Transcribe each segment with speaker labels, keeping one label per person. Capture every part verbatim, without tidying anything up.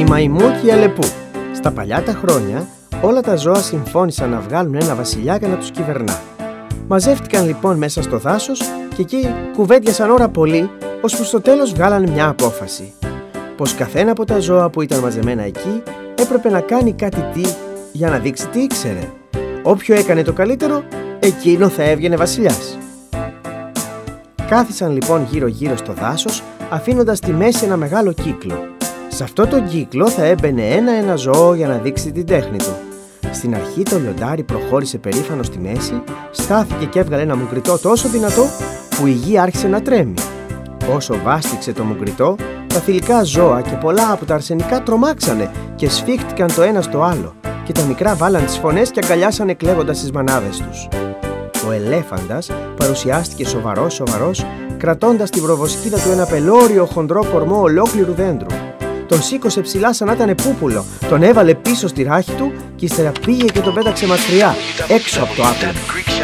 Speaker 1: Η Μαϊμού και η Αλεπού. Στα παλιά τα χρόνια, όλα τα ζώα συμφώνησαν να βγάλουν ένα βασιλιά για να τους κυβερνά. Μαζεύτηκαν λοιπόν μέσα στο δάσος και εκεί κουβέντιασαν ώρα πολύ, ώσπου στο τέλος βγάλανε μια απόφαση. Πως καθένα από τα ζώα που ήταν μαζεμένα εκεί έπρεπε να κάνει κάτι τι για να δείξει τι ήξερε. Όποιο έκανε το καλύτερο, εκείνο θα έβγαινε βασιλιάς. Κάθισαν λοιπόν γύρω-γύρω στο δάσος, αφήνοντας στη μέση ένα μεγάλο κύκλο. Σε αυτό το κύκλο θα έμπαινε ένα-ένα ζώο για να δείξει την τέχνη του. Στην αρχή το λιοντάρι προχώρησε περήφανο στη μέση, στάθηκε και έβγαλε ένα μουγκριτό τόσο δυνατό που η γη άρχισε να τρέμει. Όσο βάστηξε το μουγκριτό, τα θηλυκά ζώα και πολλά από τα αρσενικά τρομάξανε και σφίχτηκαν το ένα στο άλλο και τα μικρά βάλαν τις φωνές και αγκαλιάσανε κλαίγοντας τις μανάδες τους. Ο ελέφαντας παρουσιάστηκε σοβαρός σοβαρός, κρατώντας την προβοσκίδα του ένα πελώριο χοντρό κορμό ολόκληρου δέντρου. Τον σήκωσε ψηλά σαν να ήταν πούπουλο, τον έβαλε πίσω στη ράχη του και ύστερα πήγε και τον πέταξε μακριά, έξω από το άπλυμα.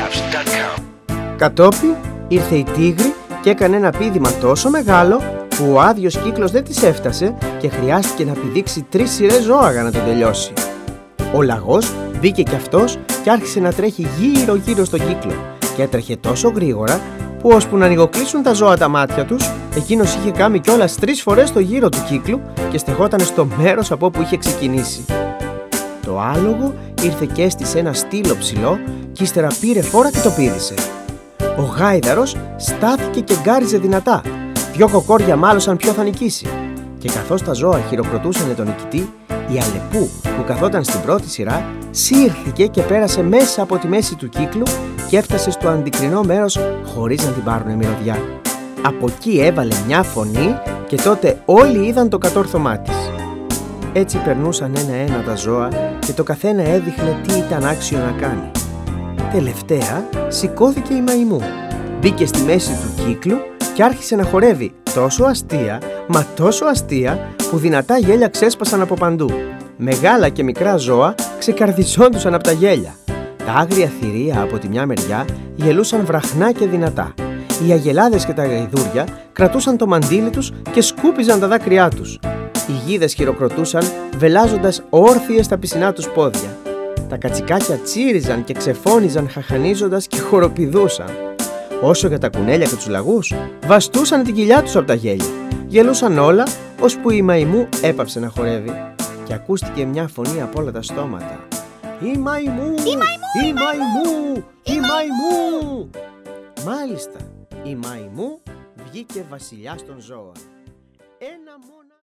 Speaker 1: Κατόπιν ήρθε η τίγρη και έκανε ένα πήδημα τόσο μεγάλο που ο άδειος κύκλος δεν της έφτασε και χρειάστηκε να πηδήξει τρεις σειρές ζώα για να τον τελειώσει. Ο λαγός μπήκε κι αυτός και άρχισε να τρέχει γύρω-γύρω στον κύκλο και έτρεχε τόσο γρήγορα που ώσπου να ανοιγοκλείσουν τα ζώα τα μάτια τους, εκείνος είχε κάνει κιόλας τρεις φορές το γύρο του κύκλου και στεγόταν στο μέρος από όπου είχε ξεκινήσει. Το άλογο ήρθε και έστησε ένα στήλο ψηλό και ύστερα πήρε φόρα και το πήδησε. Ο γάιδαρος στάθηκε και γκάριζε δυνατά. Δυο κοκόρια μάλωσαν ποιο θα νικήσει. Και καθώς τα ζώα χειροκροτούσαν τον νικητή, η Αλεπού που καθόταν στην πρώτη σειρά σύρθηκε και πέρασε μέσα από τη μέση του κύκλου και έφτασε στο αντικρινό μέρος χωρίς να την πάρουνε μυρωδιά. Από εκεί έβαλε μια φωνή και τότε όλοι είδαν το κατόρθωμά της. Έτσι περνούσαν ένα-ένα τα ζώα και το καθένα έδειχνε τι ήταν άξιο να κάνει. Τελευταία σηκώθηκε η Μαϊμού, μπήκε στη μέση του κύκλου και άρχισε να χορεύει τόσο αστεία, μα τόσο αστεία που δυνατά γέλια ξέσπασαν από παντού. Μεγάλα και μικρά ζώα ξεκαρδιζόντουσαν από τα γέλια. Τα άγρια θηρία από τη μια μεριά γελούσαν βραχνά και δυνατά. Οι αγελάδες και τα γαϊδούρια κρατούσαν το μαντίλι τους και σκούπιζαν τα δάκρυά τους. Οι γίδες χειροκροτούσαν βελάζοντας όρθιες τα πισινά τους πόδια. Τα κατσικάκια τσίριζαν και ξεφώνιζαν χαχανίζοντας και χοροπηδούσαν. Όσο για τα κουνέλια και τους λαγούς, βαστούσαν την κοιλιά τους από τα γέλια. Γελούσαν όλα, ώσπου η Μαϊμού έπαψε να χορεύει και ακούστηκε μια φωνή από όλα τα στόματα. «Η Μαϊμού!
Speaker 2: Η Μαϊμού!
Speaker 1: Η Μαϊμού! Η Μαϊμού!» Μάλιστα, η Μαϊμού βγήκε βασιλιάς των ζώων. Ένα μόνο...